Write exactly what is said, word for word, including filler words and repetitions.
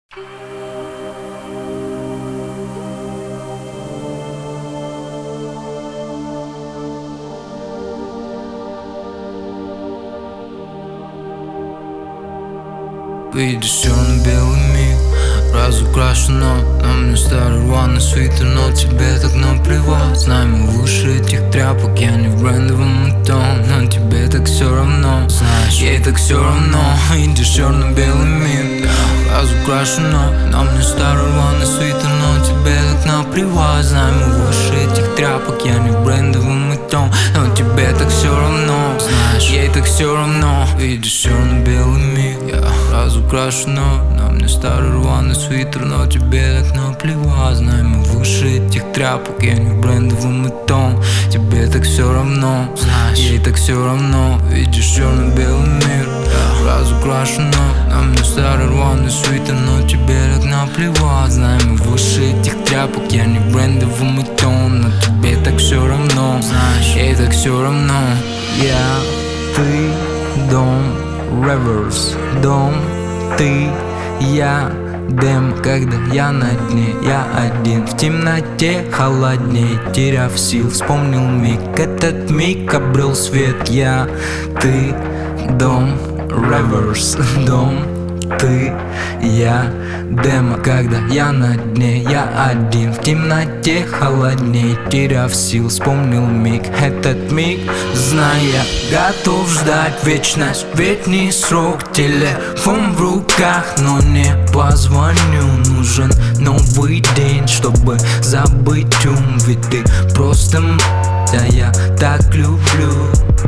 Видишь черно-белый мир, разукрашено. На мне старый рваный свитер, но тебе так наплевать. Знай, мы выше этих тряпок, я не в брендовом том, но тебе так все равно. Знаешь, ей так все равно. Видишь черно-белый мир, разукрашено. На мне старый рваный свитер, но тебе так наплевать. Знай, мы выше этих тряпок, я не в брендовом том, но тебе так все равно. Знаешь, ей так все равно. Видишь черно-белый мир, разукрашено. На мне старый рваный свитер, но тебе так наплевать. Знай, мы выше этих тряпок, я не в брендовом том, тебе так все равно. Знаешь, ей так все равно. Видишь черно-белый мир, разукрашено. На мне старый рваный свитер, но тебе так наплевать. Знай, мы выше этих тряпок, я не в брендовом том, но тебе так все равно. Знаешь, ей так все равно. Я, ты, дом, Reverse, дом, ты, я, дым, когда я на дне, я один в темноте, холодней, теряв сил, вспомнил миг, этот миг обрел свет. Я, ты, дом, Reverse, дом, ты, я, демо, когда я на дне, я один в темноте, холодней, теряв сил, вспомнил миг, этот миг, зная, готов ждать вечность, ведь не срок, телефон в руках, но не позвоню, нужен новый день, чтобы забыть ум, ведь ты просто м***, а я так люблю.